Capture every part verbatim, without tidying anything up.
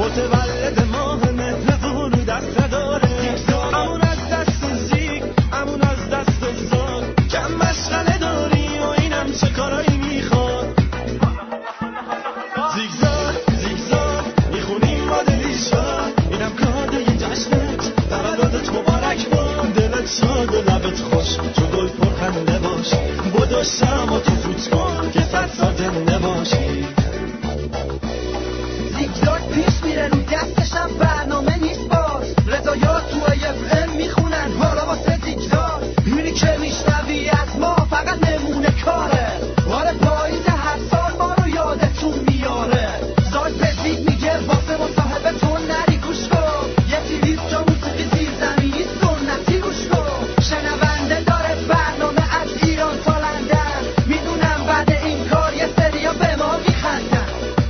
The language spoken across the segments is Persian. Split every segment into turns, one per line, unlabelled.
متولد ماه مهر ظهور دست نداره امون از دست زیگ امون از دست زاد کم مشغله داری و اینم چه کارایی میخواد زیگزار زیگزار میخونیم ما دلیشا اینم کادوی جشنت تولدت مبارک با دلت شاد و لبت خوش چو گل پرخنده باش بدو شم و تو فوت کن که صد سال زنده باشی
زیگزار پیش میره رو دستشم برنامه نیست باز رضایات تو اف ام میخونن حالا واسه زیگزار اینی که میشنوی از ما فقط نمونه کاره بار پاییز هر سال ما رو یادتون میاره زاگ به زیگ میگه واسه مصاحبه تو نری گوش کن یه تیویز جا موسیقی زیر زمینی سنتی گوش کن شنونده داره برنامه از ایران تا لندن میدونم بعد این کار یه سریا به ما میخندن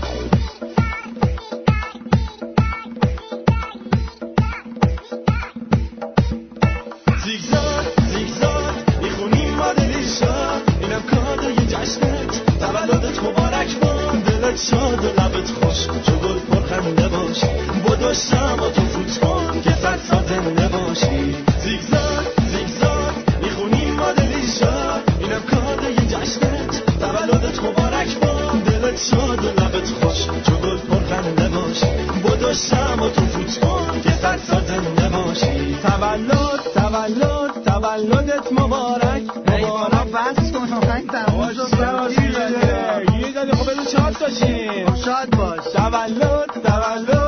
زیگزار زیگزار میخونیم ما دلیشا اینم کادوی جشنت تولدت مبارک با دلت شاد و لبت خوش چو گل پرخنده باش بدو شم و تو فوت کن که صد سال زنده باشی زیگزار زیگزار میخونیم ما دلیشا اینم کادوی جشنت تولدت مبارک با دلت شاد و لبت خوش چو گل پرخنده باش بدو شم و تو فوت کن که صد سال زنده باشی تولد تولد تولدت مبارک
مبارک بس کن آهنگ تموم شد
یه داده خب بگو شاد باشیم
شاد باش
تولد تولد